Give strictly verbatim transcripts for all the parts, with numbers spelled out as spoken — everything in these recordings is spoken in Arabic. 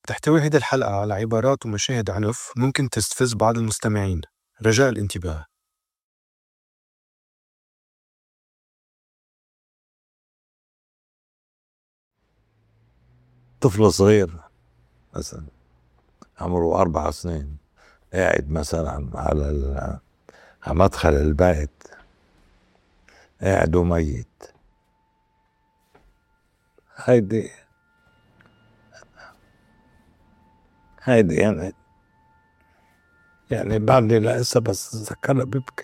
تحتوي هذه الحلقة على عبارات ومشاهد عنف ممكن تستفز بعض المستمعين. رجاء الانتباه. طفل صغير مثلا عمره أربع سنين قاعد مثلا على ال- على مدخل البيت، قاعد وميت. هيدي هيدي يعني يعني بعدني لسه بس اتذكرها ببكي.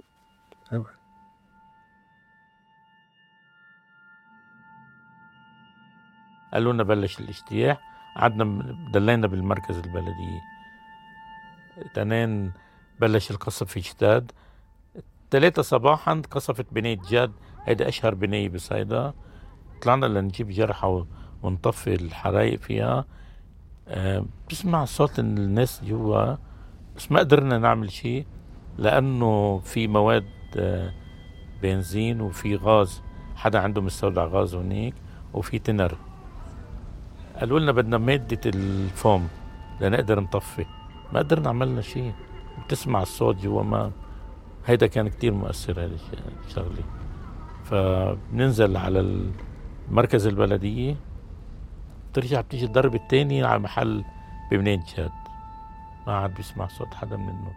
قالوا لنا بلش الاجتياح، قعدنا دلينا بالمركز البلدية. تنين بلش القصف في جداد. ثلاثة صباحا قصفت بناية جاد، هيدا أشهر بناية بصيدا. طلعنا لنجيب جرحى ونطفي الحرايق فيها. أه بسمع صوت الناس جوا، بس ما قدرنا نعمل شيء لأنه في مواد أه بنزين وفي غاز، حدا عنده مستودع غاز هناك وفي تنر. قالوا لنا بدنا مادة الفوم لنقدر نطفي، ما قدرنا عملنا شيء. بتسمع الصوت جوا، ما هيدا كان كتير مؤثر هذا الشغلة. فبننزل على المركز البلدية، ترجع بتيجي الضرب التاني على محل ببنية جاد، ما عاد بيسمع صوت حدا منه.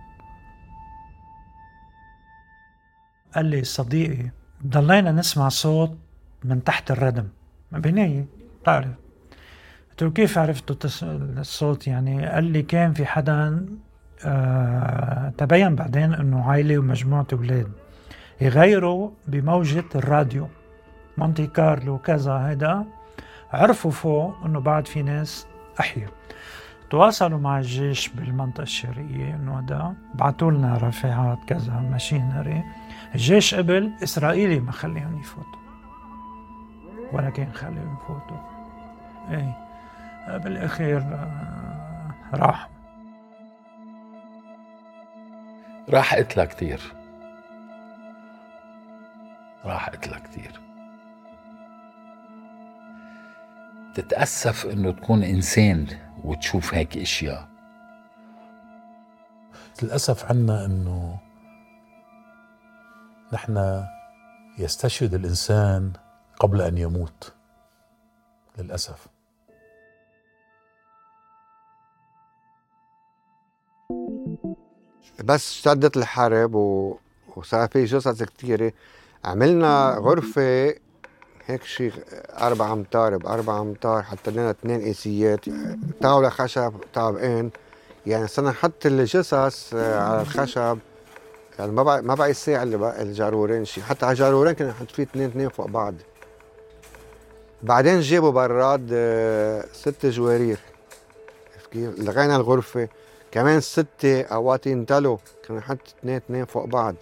قال لي صديقي ضلينا نسمع صوت من تحت الردم بناية، تعرف. قلت له كيف عرفتوا الصوت؟ يعني قال لي كان في حدا آه تبين بعدين انه عائلة ومجموعة اولاد يغيروا بموجة الراديو مونتي كارلو كذا، هيدا عرفوا فوق انه بعد في ناس احيا. تواصلوا مع الجيش بالمنطقة الشرقية انه هذا بعتوا لنا رافعات كذا ماشينري. الجيش قبل، اسرائيلي ما خليهم يفوتوا ولا كان خليهم يفوتوا. ايه بالاخير آه راح راح قتلها كتير راح قتلها كتير. تتأسف انه تكون انسان وتشوف هيك اشياء. للأسف عنا انه نحن يستشهد الانسان قبل ان يموت، للأسف. بس اشتدت الحرب و... وصار في جثث كتيرة، عملنا غرفة هيك شيء أربع أمتار بأربع أمتار، حتى لنا اثنين إيسيات، طاولة خشب طابقين، يعني صرنا نحط الجثث على الخشب. يعني ما بقى ما بقى يساع اللي بقى الجارورين شيء، حتى على الجارورين كنا نحط فيه اثنين اثنين فوق بعض. بعدين جابوا براد ست جوارير، كيف لغينا الغرفة كمان ستة قواتين تلو، كنا نحط اثنين اثنين فوق بعض.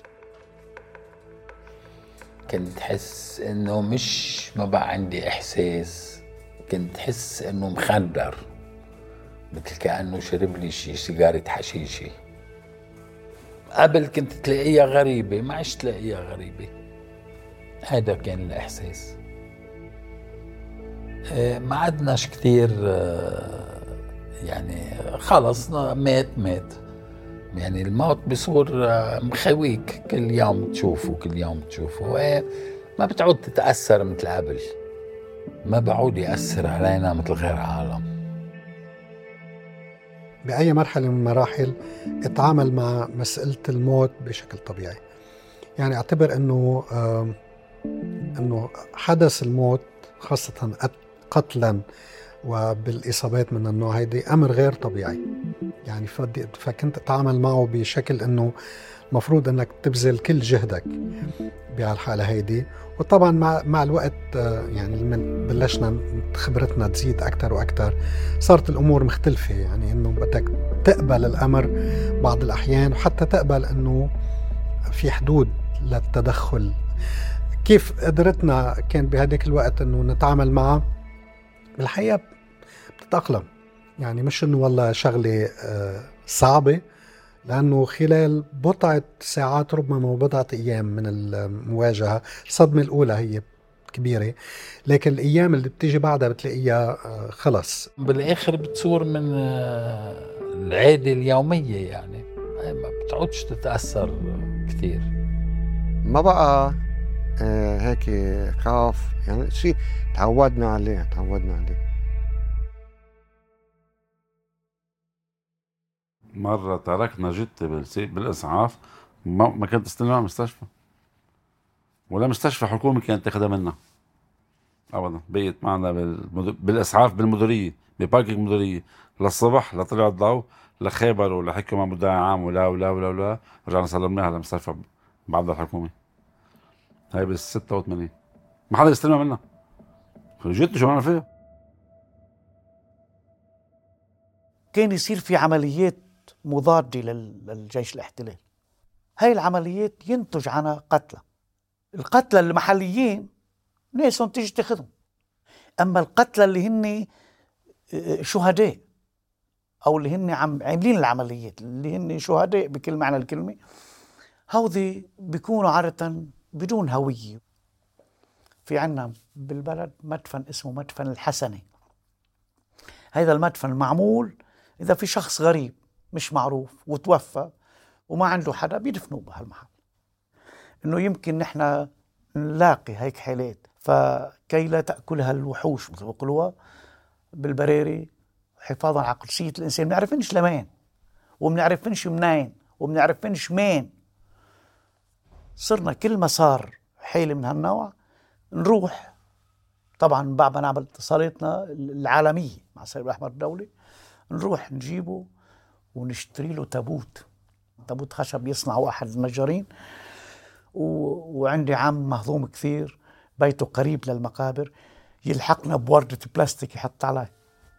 كنت حس انه مش ما بقى عندي احساس، كنت حس انه مخدر، مثل كأنه شرب لي شي سيجارة حشيشة. قبل كنت تلاقيها غريبة، ما عشت تلاقيها غريبة. هذا كان الإحساس. ما عدناش كتير، يعني خلص مات مات. يعني الموت بصور مخويك، كل يوم تشوفه كل يوم تشوفه، ما بتعود تتأثر مثل قبل، ما بعود يأثر علينا مثل غير عالم. بأي مرحلة من المراحل اتعامل مع مسألة الموت بشكل طبيعي. يعني اعتبر انه انه حدث الموت خاصة قتلا وبالإصابات من النوع هيدي أمر غير طبيعي. يعني فكنت أتعامل معه بشكل أنه مفروض أنك تبذل كل جهدك بهالحالة هيدي. وطبعا مع مع الوقت يعني من بلشنا خبرتنا تزيد أكتر وأكتر، صارت الأمور مختلفة. يعني أنه بدك تقبل الأمر بعض الأحيان، وحتى تقبل أنه في حدود للتدخل. كيف قدرتنا كان بهذيك الوقت أنه نتعامل معه؟ بالحقيقة بتتأقلم، يعني مش أنه والله شغلة صعبة، لأنه خلال بضعة ساعات ربما بضعة أيام من المواجهة، الصدمة الأولى هي كبيرة، لكن الأيام اللي بتيجي بعدها بتلاقيها خلص بالآخر بتصور من العادة اليومية، يعني ما بتعودش تتأثر كتير. ما بقى هيك خاف، يعني شيء تعودنا عليه تعودنا عليه. مرة تركنا جتة بالإسعاف، ما, ما كانت تستلمها على مستشفى، ولا مستشفى حكومي كانت تاخدها منا أبدا. بيت معنا بالإسعاف بالمديرية، بباركينج مديرية للصبح، لطلع الضوء، لخابروا لحكوا مع مدعي عام ولا ولا ولا ولا رجعنا سلمناها على مستشفى بعد الحكومي. هاي بال ستة وثمانين ما حدا يستلمها منا، جت شو عملنا فيها. كان يصير في عمليات مضادة للجيش الاحتلال، هاي العمليات ينتج عنها قتلى. القتلى المحليين ناسهم تيجي تاخذهم، أما القتلى اللي هن شهداء أو اللي هن عم عاملين العمليات اللي هن شهداء بكل معنى الكلمة، هودي بيكونوا عادة بدون هوية. في عنا بالبلد مدفن اسمه مدفن الحسني. هذا المدفن معمول إذا في شخص غريب مش معروف وتوفى وما عنده حدا بيدفنوه بهالمحل، إنه يمكن نحن نلاقي هيك حالات، فكي لا تأكلها الوحوش مثل ما بيقولوها بالبراري، حفاظا على قدسية الإنسان. ما نعرفنش لمين ومنعرفنش منين ومنعرفنش مين. صرنا كل ما صار حيلة من هالنوع نروح، طبعا بعد ما نعمل اتصالاتنا العالمية مع الصليب الأحمر الدولي، نروح نجيبه ونشتري له تابوت، تابوت خشب يصنعه أحد النجارين. و... وعندي عم مهضوم كثير بيته قريب للمقابر، يلحقنا بوردة بلاستيك يحط عليه،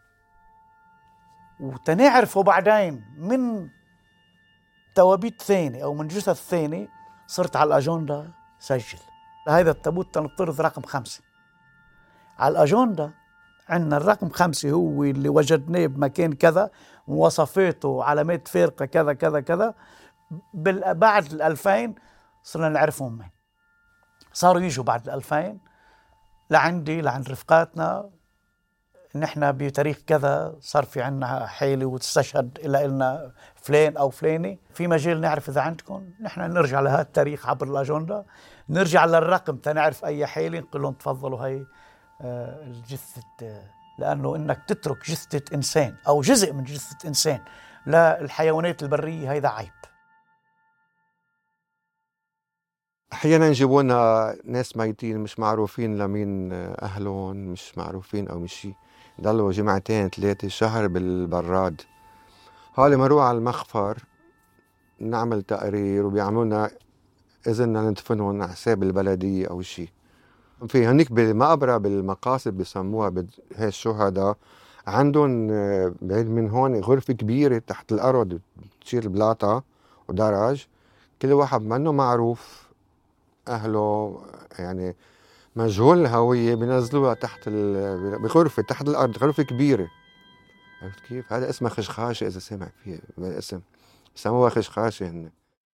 وتنعرفه بعدين من توابيت ثاني أو من جثث ثاني. صرت على الأجندة سجل هذا التابوت تنطرد رقم خمسة على الأجندة. عندنا الرقم خمسة هو اللي وجدناه بمكان كذا، مواصفاته وعلامات فارقة كذا كذا كذا. بعد الألفين صرنا نعرفهم مين. صاروا يجوا بعد الألفين لعندي لعند رفقاتنا، نحن بتاريخ كذا صار في عنا حالة وتستشهد إلى إلنا فلان أو فلاني، في مجال نعرف إذا عندكم. نحن نرجع لهذا التاريخ عبر الأجندة، نرجع للرقم تنعرف أي حالة، نقول لهم تفضلوا هاي آه الجثة، آه لأنه إنك تترك جثة إنسان أو جزء من جثة إنسان للحيوانات البرية هيدا عيب. أحيانا يجيبوا لنا ناس ميتين مش معروفين لمين أهلهم، مش معروفين أو مش شيء، ضلوا جمعتين ثلاثة شهر بالبراد. هالي مروح على المخفر نعمل تقرير وبيعملونا إذن ندفنهم على حساب البلدية أو شيء. في هنيك بالمقبرة بالمقاصد بيسموها هاي الشهداء، عندهم بعيد من هون غرفة كبيرة تحت الأرض بتشيل بلاطة ودرج، كل واحد منه معروف أهله، يعني مجهول الهوية، بينزلوها تحت بغرفة تحت الأرض، غرفة كبيرة. عرفت كيف؟ هذا اسمها خشخاشة، إذا سمع فيه الاسم سموها خشخاشة. هن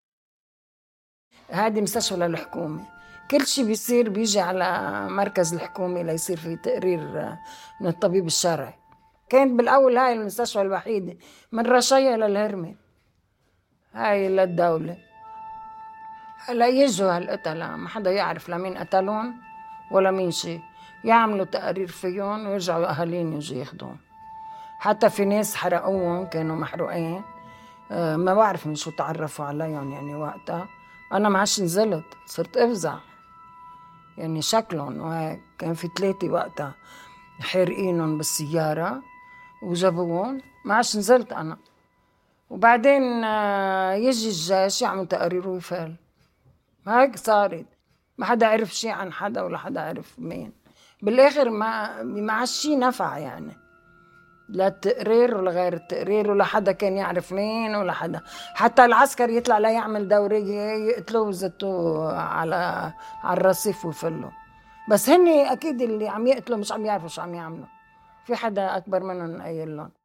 هذه مستشفى للحكومة، كل شيء بيصير بيجي على مركز الحكومة ليصير في تقرير من الطبيب الشرعي. كانت بالأول هاي المستشفى الوحيدة من رشايا للهرمين هاي للدولة. هلا يجوا هالقتلة ما حدا يعرف لمين قتلون ولا مين شيء، يعملوا تقارير فيهم ويرجعوا أهالين يجوا ياخدون. حتى في ناس حرقوهم كانوا محروقين، أه ما بعرف من شو تعرفوا عليهم يعني وقتها. أنا ما عادش نزلت، صرت أفزع يعني شكلهم وهيك. كان في ثلاثة وقتها حارقينهم بالسيارة وجابوهم، ما عادش نزلت أنا. وبعدين أه يجي الجيش يعمل تقارير ويفعل. هيك صارت، ما حدا عرف شيء عن حدا ولا حدا عرف مين. بالآخر ما ما عادش شيء نفع يعني، لا التقرير ولا غير التقرير، ولا حدا كان يعرف مين ولا حدا. حتى العسكر يطلع لا يعمل دورية يقتلوه وزتوه على على الرصيف ويفلوا. بس هني أكيد اللي عم يقتلوا مش عم يعرفوا شو عم يعملوا، في حدا أكبر منهم قايل لهم.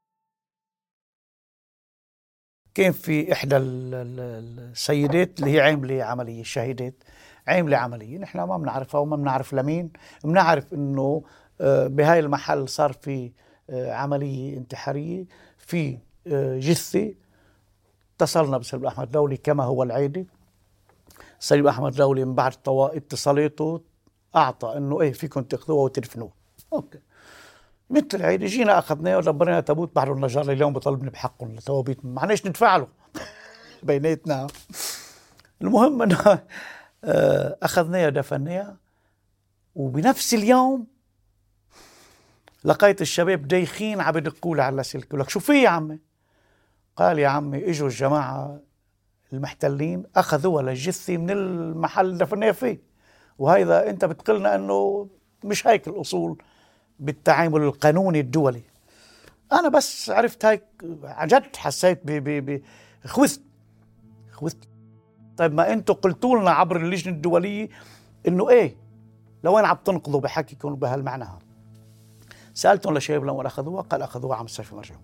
كان في إحدى السيدات اللي هي عاملة عملية الشهيدات، عاملة عملية نحن ما بنعرفها وما بنعرف لمين. بنعرف إنه بهاي المحل صار في عملية انتحارية، في جثة. اتصلنا بسليم أحمد دولي كما هو العادة. سليم أحمد دولي من بعد اتصالته أعطى إنه إيه فيكم تأخذوها وتدفنوها. أوكي مثل العادة جينا أخذناه ودبرنا تابوت. بعد النجار اليوم بطلبني بحقهم التوابيت، معناش ندفع له بيناتنا. المهم إنه أخذناها دفناها، وبنفس اليوم لقيت الشباب دايخين عم يدقوا لي على سلك. لك شو في يا عمي؟ قال يا عمي اجوا الجماعة المحتلين أخذوها للجثة من المحل اللي دفناها فيه، وهذا أنت بتقلنا أنه مش هيك الأصول بالتعامل القانوني الدولي. أنا بس عرفت هيك عن جد حسيت ب ب خوثت خوثت. طيب ما أنتوا قلتوا لنا عبر اللجنة الدولية إنه إيه لوين عم تنقضوا بحكيكم بهالمعنى هذا؟ سألتهم لشباب لوين أخذوها؟ قال أخذوها على مستشفى مرجعهم.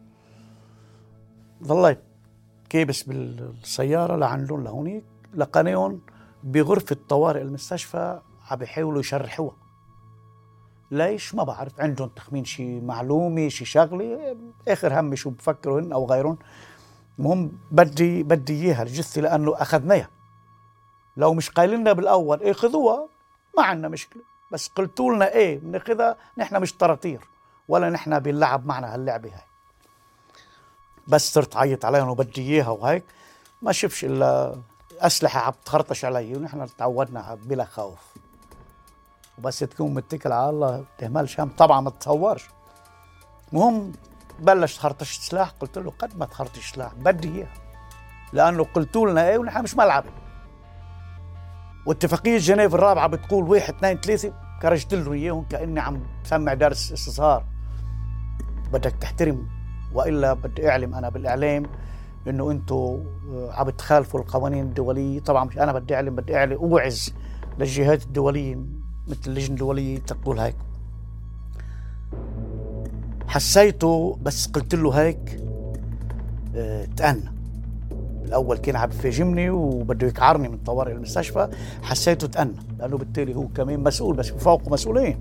ظليت كيبس بالسيارة لعندهم لهونيك، لقناهم بغرفة طوارئ المستشفى عم بيحاولوا يشرحوها. ليش؟ ما بعرف، عندهم تخمين شي معلومة شي شغلة، آخر هم شو بفكروا هن أو غيرهم. المهم بدي بدي إياها الجثة لأنه أخذناها. لو مش قايلنا بالأول إيه خذوها ما عندنا مشكلة، بس قلتوا لنا إيه بناخذها، نحن مش طراطير ولا نحن بنلعب معنا هاللعبة هاي. بس صرت عيط عليهم وبدي إياها وهيك، ما شفش إلا أسلحة عم تخرطش علي، ونحن تعودنا بلا خوف. وبس تكون متكل على الله تهملش هم، طبعا ما تتصورش. المهم بلش تخرطش سلاح، قلت له قد ما تخرطش سلاح بدي إياها، لأنه قلتوا لنا إيه ونحن مش ملعب. واتفاقية جنيف الرابعة بتقول واحد اثنين ثلاثة، كرجت له إياهم كأني عم بسمع درس استصهار. بدك تحترم، وإلا بدي أعلم أنا بالإعلام إنه أنتوا عم تخالفوا القوانين الدولية. طبعا مش أنا بدي أعلم، بدي أعلم أوعز للجهات الدولية مثل اللجنة الدولية تقول هيك. حسيته بس قلت له هيك اه تأنى. الأول كان عم يفاجمني وبده يكعرني من طوارئ المستشفى، حسيته تأنى لأنه بالتالي هو كمان مسؤول، بس فوقه مسؤولين.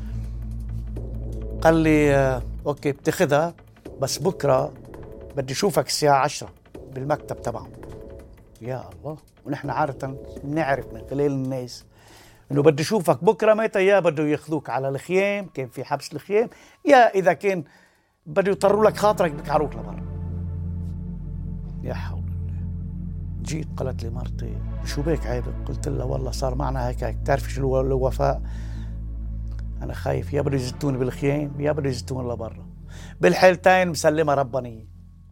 قال لي اه أوكي بتاخذها، بس بكرة بدي أشوفك الساعة عشرة بالمكتب تبعهم. يا الله، ونحن عادة نعرف من خلال الناس إنه بدي أشوفك بكرة متى، يا بده ياخذوك على الخيام، كان في حبس الخيام، يا إذا كان بده يطروا لك خاطرك بكعروك لبرا. يا حول الله. جيت قالت لي مرتي شو بك عيبك؟ قلت لها والله صار معنا هيك هيك. بتعرفي شو هو الوفاء؟ أنا خايف يا بده يزتوني بالخيام يا بده يزتوني لبرا، بالحالتين مسلمة ربانية.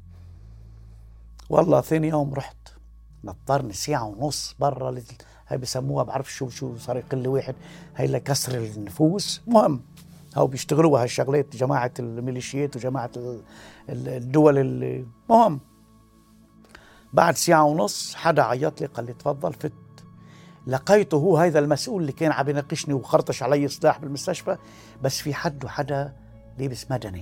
والله ثاني يوم رحت نطرني ساعة ونص برا لل... هاي بسموها بعرف شو شو صار يقل لي واحد، هاي لكسر النفوس. مهم هاو بيشتغلوها هالشغلات جماعة الميليشيات وجماعة الدول اللي مهم. بعد ساعة ونص حدا عيط لي قال لي تفضل. فت لقيته هو هذا المسؤول اللي كان عم يناقشني وخرطش علي سلاح بالمستشفى، بس في حد وحدا لابس مدني.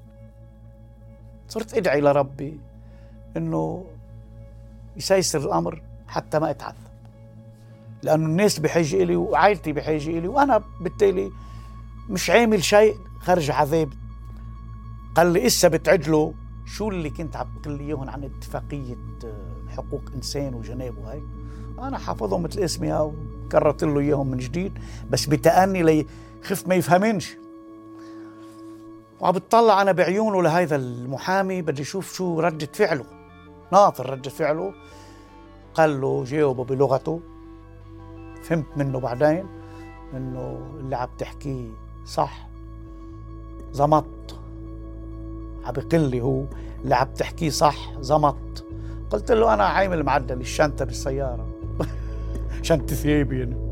صرت ادعي لربي انه يسيسر الامر حتى ما اتعذب، لانه الناس بحاجه الي وعائلتي بحاجه الي، وانا بالتالي مش عامل شيء خرج عذاب. قال لي اسا بتعدلوا شو اللي كنت عم تقول لي اياهم عن اتفاقيه حقوق انسان وجناب وهي. انا حافظهم مثل اسمي وكررت له اياهم من جديد، بس بتأني لي خف ما يفهمنش. وعم بتطلع انا بعيونه لهذا المحامي بدي اشوف شو ردة فعله، ناطر ردة فعله. قال له جاوبه بلغته، فهمت منه بعدين انه اللي عم تحكيه صح. زمط، عم بيقول لي هو اللي عم تحكيه صح زمط. قلت له انا عامل معدل الشنطه بالسياره شنطه ثيابي يعني.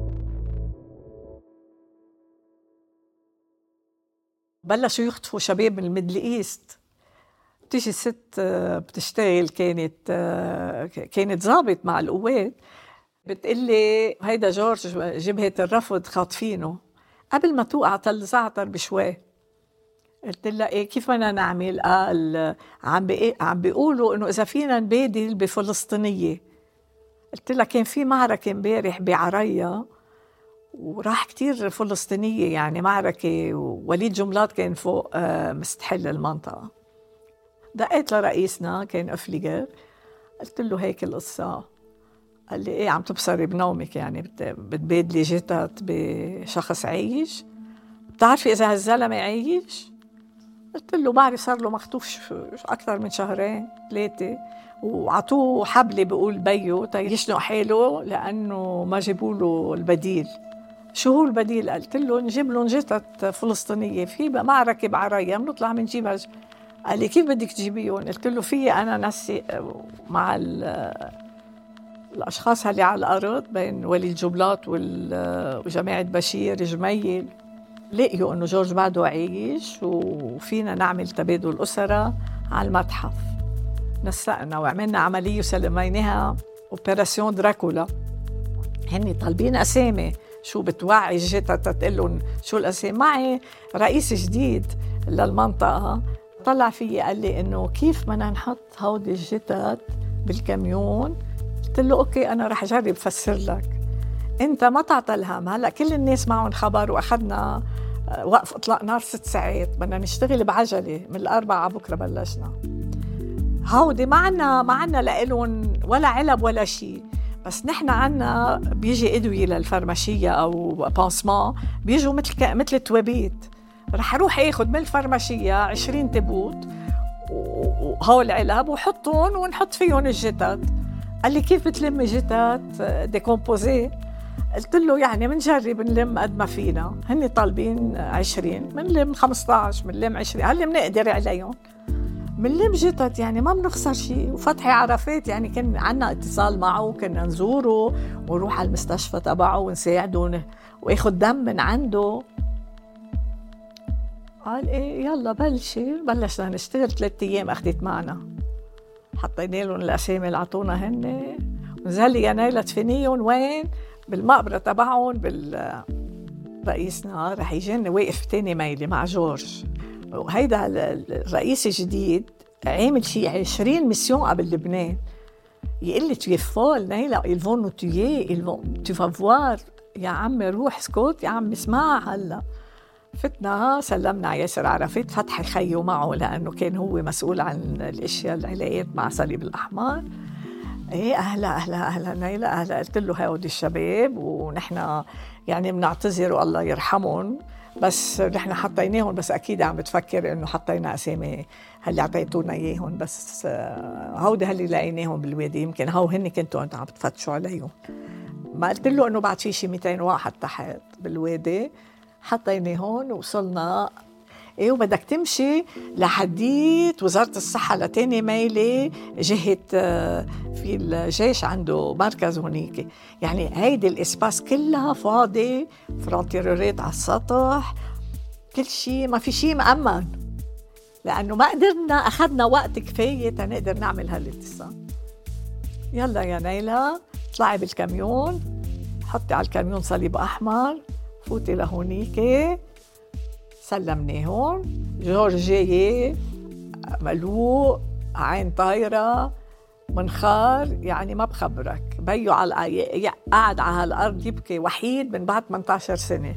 بلشوا يخطفوا شباب من الميدل ايست. بتيجي ست بتشتغل، كانت كانت ضابط مع القوات، بتقلي هيدا جورج جبهة الرفض خاطفينه قبل ما توقع تل زعتر بشوي. قلت لها ايه كيف بدنا نعمل؟ قال عم بي عم بيقولوا انه اذا فينا نبادل بفلسطينيه. قلت لها كان في معركة امبارح بعريا وراح كتير فلسطينية، يعني معركة، ووليد جملات كان فوق مستحل المنطقة. دقيت لرئيسنا كان أفليجر، قلت له هيك القصة. قال لي إيه عم تبصري بنومك، يعني بتبادلي جثث بشخص عايش؟ بتعرفي إذا هالزلمة عايش؟ قلت له بعرف، صار له مخطوف أكثر من شهرين ثلاثة، وعطوه حبلة بيقول بيو يشنق حاله لأنه ما جابوا له البديل. شو هو البديل؟ قلت له نجيب لهم جثث فلسطينية في معركة بعريا بنطلع بنجيبها. قال لي كيف بدك تجيبيهم؟ قلت له في أنا نسي مع الأشخاص اللي على الأرض بين وليد جملات وجماعة بشير جميل، لقيوا إنه جورج بعده عايش وفينا نعمل تبادل أسرة على المتحف. نسقنا وعملنا عملية وسلميناها أوبراسيون دراكولا. هني طالبين أسامي شو بتوعي الجثث، تقول لهم شو الأسامي. معي رئيس جديد للمنطقة طلع فيي قال لي إنه كيف بدنا نحط هودي الجثث بالكاميون. قلت له أوكي أنا رح أجرب أفسر لك، أنت ما تعطى الهم. هلأ كل الناس معهم خبر وأخذنا وقف إطلاق نار ست ساعات، بدنا نشتغل بعجلة من الأربعة بكرة بلشنا. هودي ما عنا ما عنا لإلهم ولا علب ولا شيء، بس نحن عنا بيجي أدوية للفرماشية أو بانسمان بيجوا مثل مثل التوابيت. رح أروح أخذ من الفرماشية عشرين تبوت وهول العلب وحطهم ونحط فيهم الجثث. قال لي كيف بتلمي جثث ديكومبوزي؟ قلت له يعني منجرب نلم قد ما فينا. هني طالبين عشرين، منلم خمسة عشر، منلم عشرين، هل منقدر عليهم؟ منلم جثث يعني ما بنخسر شيء. وفتحي عرفات يعني كان عنا اتصال معه، كنا نزوره ونروح على المستشفى تبعه ونساعده وياخد دم من عنده. قال ايه يلا بلشي. بلشنا نشتغل ثلاثة ايام اخذت معنا، حطينا لهم الاسامي اللي عطونا هن، ونزل يا نايلة تفنيهم وين؟ بالمقبرة تبعهم. بالرئيسنا رح يجينا واقف تاني ميلي مع جورج، وهيدا الرئيس الجديد عامل شي عشرين ميسيون قبل لبنان. يقول لي tu es folle نايلة، ils vont nous tuer, ils vont tu vas voir. يا عمي روح اسكت، يا عمي اسمع. هلا فتنا سلمنا على ياسر عرفات، فتحي خيو معه لأنه كان هو مسؤول عن الأشياء العلاقات مع صليب الأحمر. ايه اهلا اهلا اهلا نايلة اهلا. قلت له هودي الشباب ونحن يعني بنعتذر والله يرحمهم، بس نحن حطيناهم، بس اكيد عم بتفكر انه حطينا اسامي هاللي اعطيتونا اياهم، بس هودي هاللي لقيناهم بالوادي، يمكن هو هن كنتوا انتوا عم بتفتشوا عليهم. ما قلت له انه بعد في شي مئتين واحد تحت بالوادي. حطيناهم ووصلنا. ايه وبدك تمشي لحديت وزارة الصحة لتاني ميلة جهة في الجيش عنده مركز هونيك. يعني هيدي الاسباس كلها فاضي، فرونتيرورات على السطح، كل شيء ما في شيء مأمن، لأنه ما قدرنا أخذنا وقت كفاية تنقدر نعمل هالاتصال. يلا يا نايلة طلعي بالكاميون، حطي على الكاميون صليب أحمر، فوتي لهونيك. سلمناهم. جورج جاي ملوق، عين طايرة، منخار، يعني ما بخبرك. بيو على قاعد على هالأرض يبكي وحيد من بعد ثمانية عشر سنة.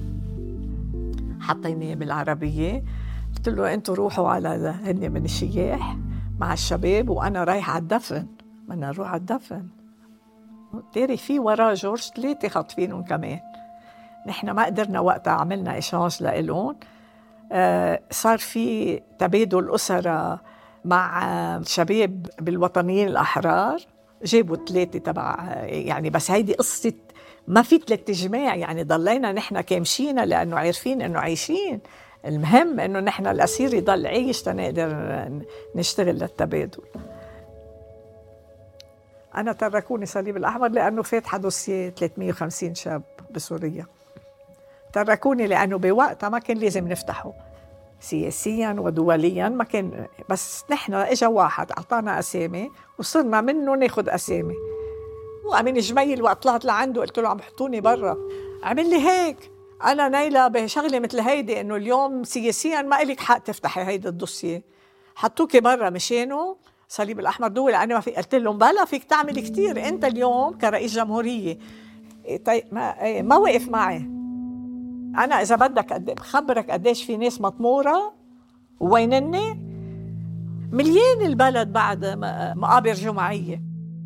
حطيناه بالعربية، قلت له أنتوا روحوا على هني من الشياح مع الشباب وأنا رايح على الدفن. بدنا نروح على الدفن. تاري في ورا جورج ثلاثة خاطفينهم كمان. نحن ما قدرنا وقتها عملنا إشانج لإلون. آه صار في تبادل أسرة مع الشباب بالوطنيين الأحرار، جابوا ثلاثة تبع يعني، بس هيدي قصة ما في ثلاث جماع يعني، ضلينا نحن كامشينا لأنه عارفين أنه عايشين. المهم أنه نحن الأسير يضل عايش تنقدر نشتغل للتبادل. أنا تركوني صليب الأحمر لأنه فاتحة دوسية ثلاثمية وخمسين شاب بسوريا. تركوني لأنه بوقتها ما كان لازم نفتحه سياسياً ودولياً، ما كان. بس نحن إجا واحد أعطانا أسامي وصرنا منه ناخد أسامي. وأمين جميل وقت طلعت لعنده قلت له عم بحطوني برا، عمل لي هيك. أنا نايلة بشغلة مثل هيدي إنه اليوم سياسياً ما إلك حق تفتحي هيدا الدوسية، حطوكي برا مشانه. الصليب الأحمر دول أنا ما في، قلت لهم بلا فيك تعمل كتير أنت اليوم كرئيس جمهورية. طيب ما, ما وقف معي. أنا إذا بدك بخبرك قديش في ناس مطمورة وينني مليان البلد بعد مقابر جمعية.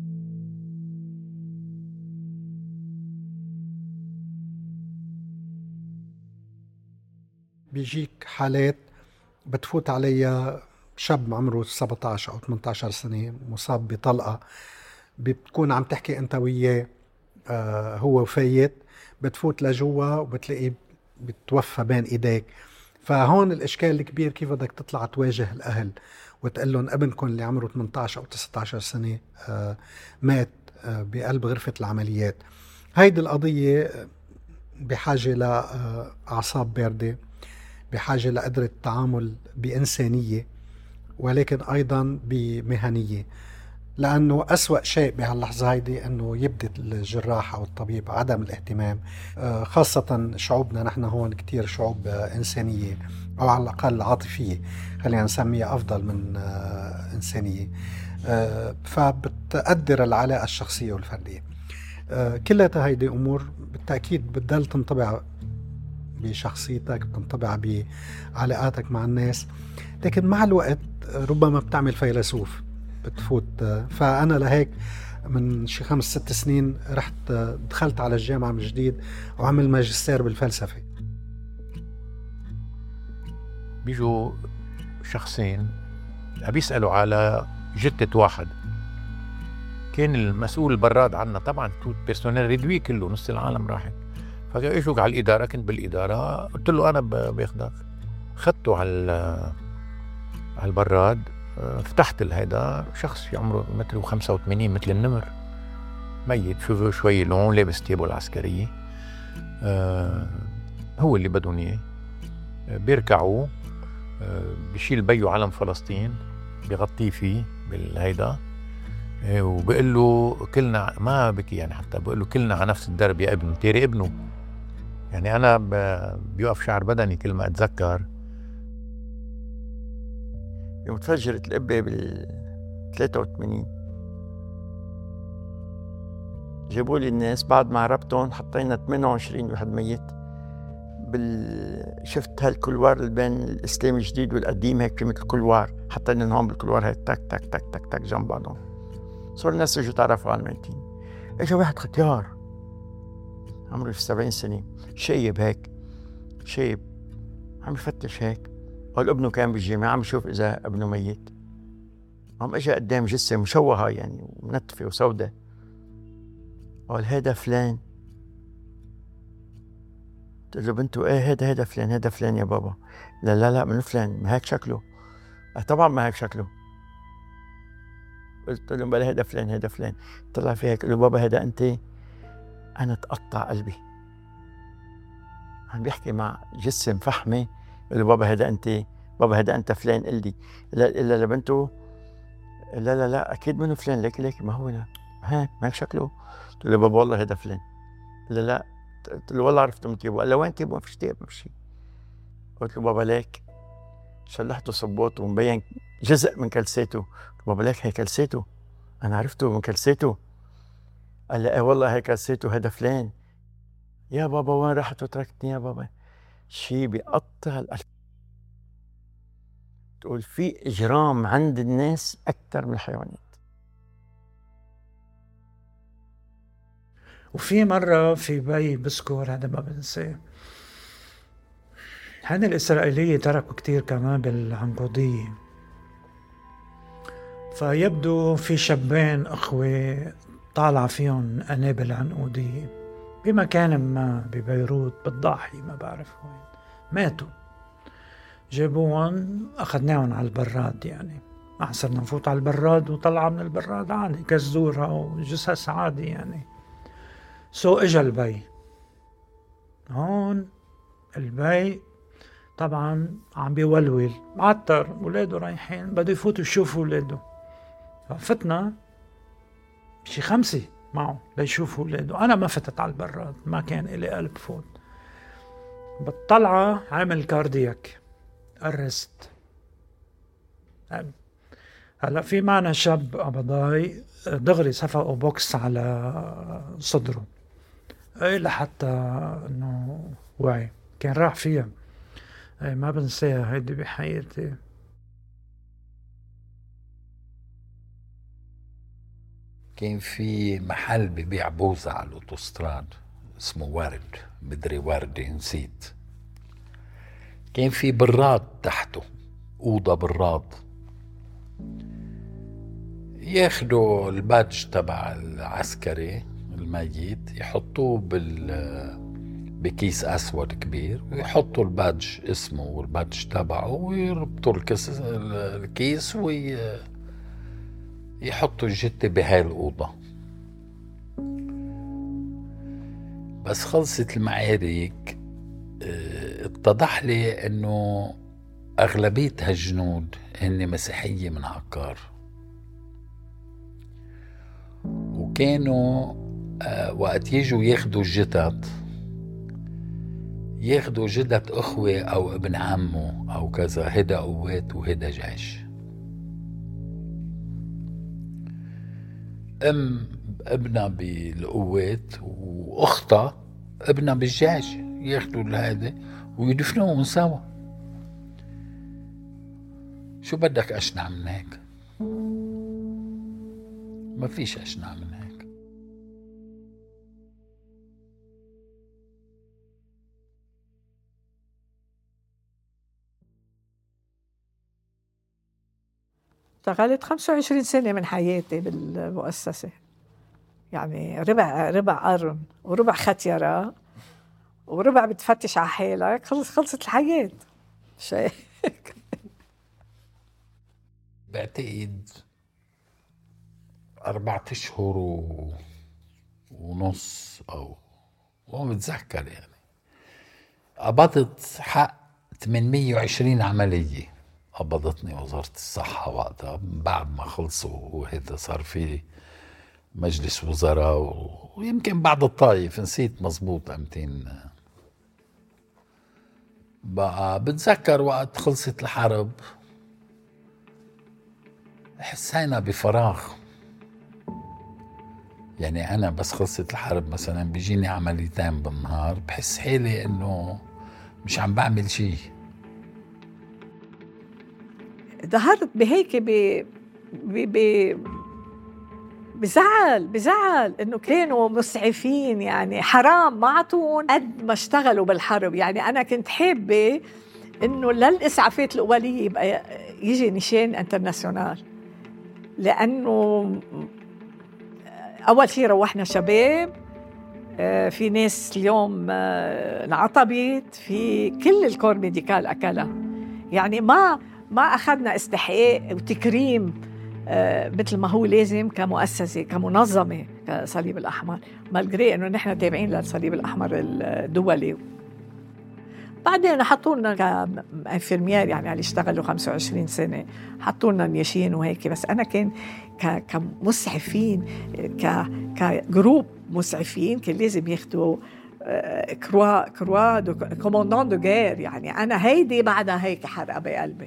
بيجيك حالات بتفوت عليها شاب عمره سبعة عشر أو ثمانية عشر سنة مصاب بطلقة، بتكون عم تحكي أنت وياه آه هو فايت، بتفوت لجوا وبتلاقيه بتوفى بين إيديك. فهون الإشكال الكبير كيف بدك تطلع تواجه الأهل وتقول لهم ابنكم اللي عمره ثمانية عشر أو تسعة عشر سنة آه مات آه بقلب غرفة العمليات. هيدي القضية بحاجة لأعصاب باردة، بحاجة لقدرة التعامل بإنسانية، ولكن أيضا بمهنية، لأنه أسوأ شيء بهاللحظة هيدي أنه يبدأ الجراح أو الطبيب عدم الاهتمام، خاصة شعوبنا نحن هون كتير شعوب إنسانية أو على الأقل عاطفية، خلينا نسميها أفضل من إنسانية، فبتقدر العلاقة الشخصية والفردية. كلها هيدي أمور بالتأكيد بتضل تنطبع بشخصيتك، بتنطبع بعلاقاتك مع الناس، لكن مع الوقت ربما بتعمل فيلسوف بتفوت. فأنا لهيك من شي خمس ست سنين رحت دخلت على الجامعة من جديد وعمل ماجستير بالفلسفة. بيجوا شخصين بيسألوا على جثة واحد، كان المسؤول البراد عنا طبعا توت بيرسونيل ريدوي كله، نص العالم راحت. فاجوا على الإدارة، كنت بالإدارة، قلت له أنا باخدك. خدته على على البراد، فتحت الهيدا شخص عمره متر وخمسة وثمانين مثل النمر، ميت، شوفه شوي لون، لابس تيبو العسكرية. آه هو اللي بدهم اياه. بيركعوا، آه بيشيل بيو علم فلسطين بيغطيه فيه بالهيدا، آه وبقول له كلنا، ما بكي يعني، حتى بقول له كلنا على نفس الدرب يا ابن، تيري ابنه. يعني أنا بيوقف شعر بدني كل ما أتذكر. يوم تفجرت القبة بال ثلاثة وثمانين جابوا لي الناس بعد ما عربتهم، حطينا ثمانية وعشرين واحد ميت بال شفت هالكلوار اللي بين الإسلام الجديد والقديم، هيك في مثل كلوار، حطينا هون بالكلوار هيك تك تك تك تك تك جنب بعضهم. صار الناس يجوا تعرفوا على الميتين. اجى واحد ختيار عمره في سبعين سنة، شايب هيك، شايب عم يفتش هيك، قال ابنه كان بالجامعة، عم يشوف إذا ابنه ميت. عم اجى قدام جثة مشوهة يعني ومنتفة وسوداء، قال هذا فلان. قلت له بنته ايه هذا هذا فلان، هذا فلان يا بابا. لا لا لا من فلان، ما هيك شكله. اه طبعا ما هيك شكله. قلت له بلا هذا فلان هذا فلان. طلع في هيك، قال له بابا هذا انت. انا تقطع قلبي، عم بيحكي مع جثة مفحمة، قال له بابا هذا انت، بابا هذا انت فلان. قال لي لا الا لبنته، لا لا لا اكيد منه فلان، ليك ليك ما هو لا هيك ما هيك شكله. قلت له بابا والله هذا فلان. لا لا، قلت له والله عرفته من تيبو. قال له وين تيبو؟ ما فيش تيبو، ما فيش. قلت له بابا ليك، شلحته صبوته ومبين جزء من كلساته. قلت له بابا ليك هي كلساته، انا عرفته من كلساته. قال لي ايه والله هي كلساته، هذا فلان. يا بابا وين رحت وتركتني يا بابا؟ شي بيقطع القلب. تقول في اجرام عند الناس اكثر من الحيوانات. وفي مرة في بي بذكر، هذا ما بنساه، هن الإسرائيلية تركوا كتير كمان بالعنقودية، فيبدو في شابين أخوة طالع فيهم قنابل عنقودية بمكان ما ببيروت بالضاحية، ما بعرف وين، ماتوا. جابوهم أخذناهم على البراد، يعني ما صرنا نفوت على البراد وطلع من البراد عادي كزورها وجثث عادي يعني. سو اجا البي هون، البي طبعا عم بيولول معتر، ولاده رايحين بده يفوتوا يشوفوا ولاده. فتنا شي خمسة معه ليشوفوا ولاده. أنا ما فتت على البراد، ما كان إلي قلب فوت. بالطلعة عمل كاردياك أرست، هلا في معنا شاب قبضاي دغري صفقوا بوكس على صدره اي لحتى انه وعي كان راح فيها. اي ما بنساها هيدي بحياتي. كان في محل ببيع بوزة على الاوتوستراد اسمه ورد، مدري وردي نسيت. كان في براد تحته، أوضة براد، ياخدوا البادج تبع العسكري الميت يحطوه بال بكيس أسود كبير، ويحطوا البادج اسمه والبادج تبعه، ويربطوا الكيس الكيس ويحطوا الجثة بهاي الأوضة. بس خلصت المعارك اتضح لي انه اغلبية هالجنود هن مسيحية من عكار، وكانوا وقت يجوا ياخدوا الجثث ياخدوا جثث اخوة او ابن عمه او كذا، هدا قوات وهدا جيش. ام ابنها بالقوات واختها ابنها بالجيش، ياخدوا هذا ويدفنوهم سوا. شو بدك أشنع من هيك؟ ما فيش أشنع من هيك. اشتغلت خمسة وعشرين سنة من حياتي بالمؤسسة، يعني ربع ربع قرن وربع ختيرة وربع بتفتش على حالك، خلص خلصت الحياة. شيء بعتقد أربعة أشهر و... ونص أو ما بتذكر، يعني قبضت حق ثمانمية وعشرين عملية، قبضتني وزارة الصحة وقتها بعد ما خلصوا، وهذا صار في مجلس وزراء و... ويمكن بعد الطائف نسيت مزبوط أمتين. بقى بتذكر وقت خلصت الحرب حسينا بفراغ، يعني أنا بس خلصت الحرب مثلا بيجيني عمليتين بالنهار، بحس حالي إنه مش عم بعمل شيء. ظهرت بهيك ب ب بزعل بزعل إنه كانوا مسعفين، يعني حرام ما عطون قد ما اشتغلوا بالحرب. يعني أنا كنت حابة إنه للإسعافات الأولية يبقى يجي نشان انترناسيونال، لأنه أول شيء روحنا شباب، في ناس اليوم انعطبت، في كل الكور ميديكال أكلها، يعني ما ما أخذنا استحقاق وتكريم مثل ما هو لازم كمؤسسة كمنظمة كصليب الأحمر، مالجري إنه نحن تابعين للصليب الأحمر الدولي. بعدين حطوا لنا كانفيرمير، يعني اللي اشتغلوا خمسة وعشرين سنة حطوا لنا نياشين وهيك. بس أنا كان كمسعفين كجروب مسعفين كان لازم ياخدوا كروا كروا دو كوماندان دو غير، يعني أنا هيدي بعدها هيك حرقة بقلبي.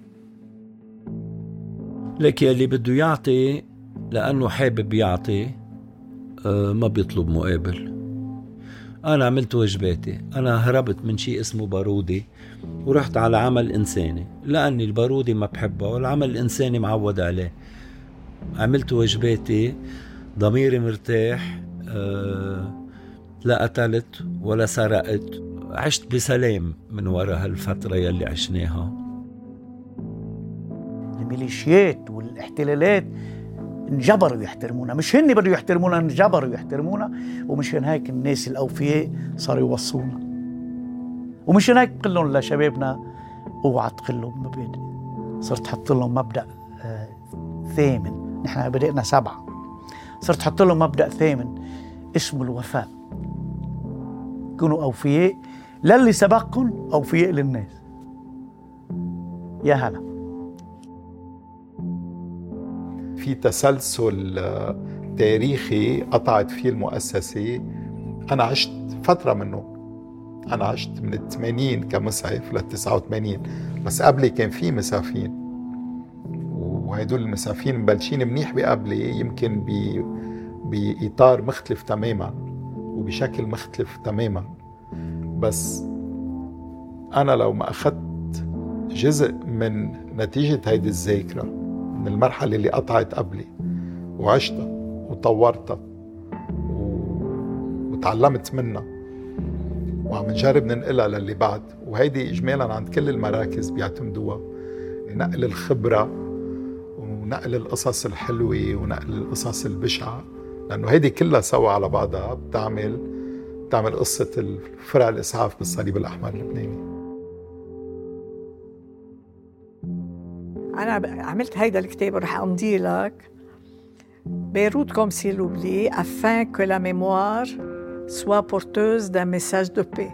لك اللي بده يعطي لأنه حابب يعطي أه ما بيطلب مقابل. أنا عملت واجباتي، أنا هربت من شيء اسمه بارودي ورحت على عمل إنساني، لأني البارودي ما بحبه والعمل الإنساني معود عليه. عملت واجباتي، ضميري مرتاح، أه لا قتلت ولا سرقت، عشت بسلام من وراء هالفترة يلي عشناها. الميليشيات والاحتلالات انجبروا يحترمونا، مش هن بدوا يحترمونا، انجبروا يحترمونا. ومشان هيك الناس الأوفياء صاروا يوصونا، ومشان هيك بقول لهم لشبابنا اوعى تقلوا بمبادئ. صرت حط لهم مبدأ آه ثامن، نحن بدأنا سبعة، صرت حط لهم مبدأ ثامن اسمه الوفاء. كونوا أوفياء للي سبقكم، أوفياء للناس. يا هلا. في تسلسل تاريخي قطعت فيه المؤسسة، أنا عشت فترة منه. أنا عشت من الثمانين كمسعف للتسعة وثمانين، بس قبلي كان في مسعفين وهيدول المسافين مبلشين منيح بقبلي، يمكن ب بإطار مختلف تماما وبشكل مختلف تماما. بس أنا لو ما أخذت جزء من نتيجة هيدي الذاكرة من المرحلة اللي قطعت قبلي وعشتها وطورتها وتعلمت منها وعم نجرب ننقلها للي بعد، وهيدي إجمالا عند كل المراكز بيعتمدوها، نقل الخبرة ونقل القصص الحلوة ونقل القصص البشعة، لأنه هيدي كلها سوا على بعضها بتعمل بتعمل قصة الفرع الإسعاف بالصليب الأحمر اللبناني. أنا عملت هيدا الكتاب ورح أمضي لك Beyrouth comme si l'oubli afin que la mémoire soit porteuse d'un message de paix.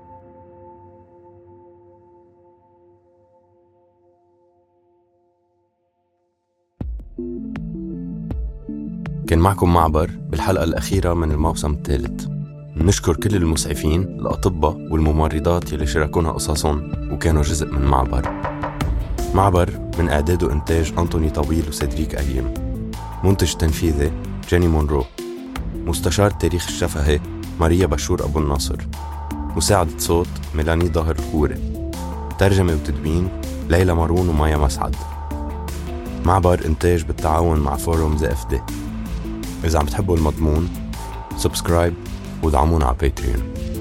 كان معكم معبر بالحلقة الأخيرة من الموسم الثالث. نشكر كل المسعفين، الأطباء والممرضات يلي شاركونا قصصهم وكانوا جزء من معبر. معبر من إعداد وإنتاج أنطوني طويل وسيدريك أيام، منتج تنفيذي جيني مونرو، مستشار تاريخ الشفهي ماريا بشور أبو الناصر، مساعدة صوت ميلاني ظاهر الكوري، ترجمة وتدوين ليلى مارون ومايا مسعد. معبر إنتاج بالتعاون مع فوروم زي اف دي. إذا عم تحبوا المضمون سبسكرايب ودعمونا على باتريون.